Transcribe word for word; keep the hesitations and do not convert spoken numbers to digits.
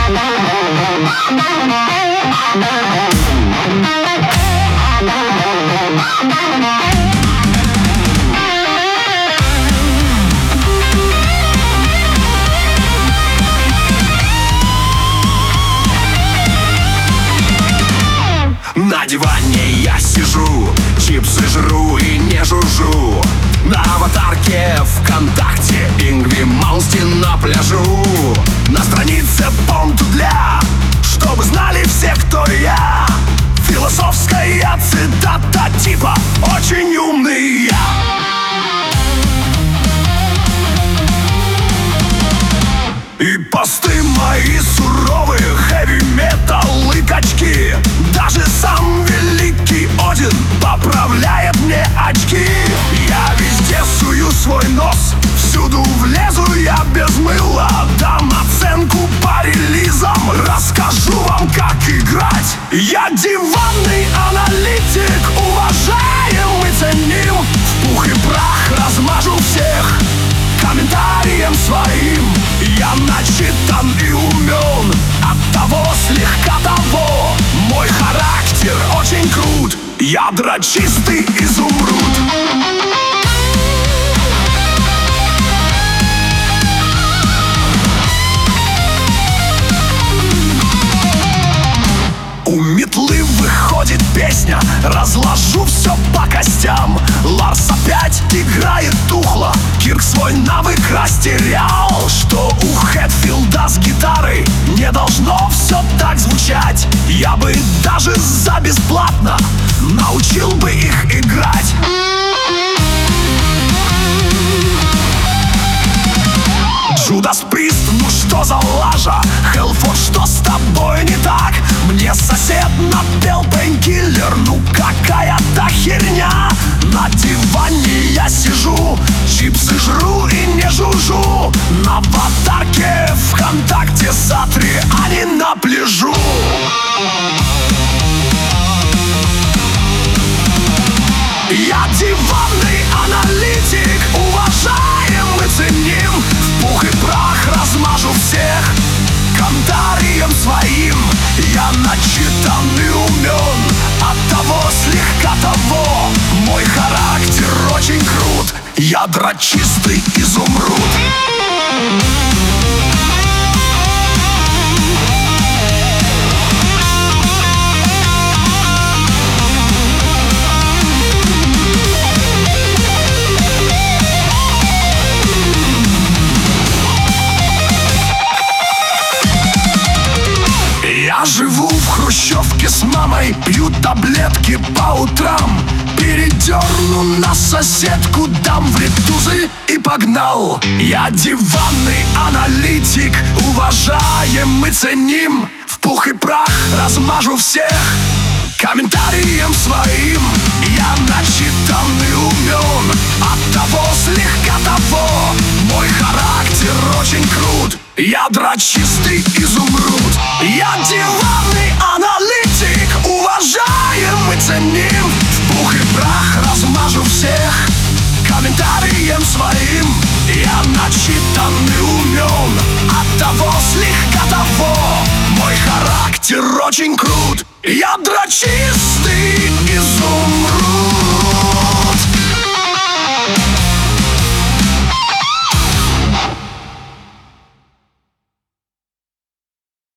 На диване я сижу, чипсы жру и не жужжу. На аватарке ВКонтакте Ингви Малмстин на пляжу. На странице понту для, чтобы знали все, кто я. Философская цитата типа «Очень умный я». И посты мои суровые, хэви-метал и качки. Даже сам великий Один поправляет мне очки. Я везде сую свой нос, всюду влезу я без мыла. Дам оценку по релизам, расскажу вам, как играть. Я диванный аналитик, уважаем и ценим. В пух и прах размажу всех комментарием своим. Я начитан и умен, оттого слегка того. Мой характер очень крут, ядра чистый изумруд. У метлы выходит песня, разложу все по костям. Ларс опять играет тухло, Кирк свой навык растерял. Что у Хэтфилда с гитарой не должно все так звучать. Я бы даже за бесплатно научил бы их играть. Джудас Прист, ну что за лажа? Хеллфорд, что с тобой не так? Мне сосед напел пейнкиллер, ну какая-то херня. На диване я сижу, чипсы жру и не жужжу. На аватарке ВКонтакте Сатри, а не на пляжу. Я диванный аналитик, уважаем и ценим. В пух и прах размажу всех комментарием своим. Я начитан и умен, оттого слегка того. Мой характер очень крут, ядра чистый изумруд. Я живу в хрущевке с мамой, пью таблетки по утрам. Передерну на соседку, дам в ретузы и погнал. Я диванный аналитик, уважаем и ценим. В пух и прах размажу всех комментарием своим. Я начитан и умен, оттого слегка того. Мой характер очень крут, ядра чистый изумруд. Я диванный аналитик, уважаем и ценим. В пух и прах размажу всех комментарием своим. Я начитан и умен, оттого слегка того. Мой характер очень крут, ядра чистый изумруд.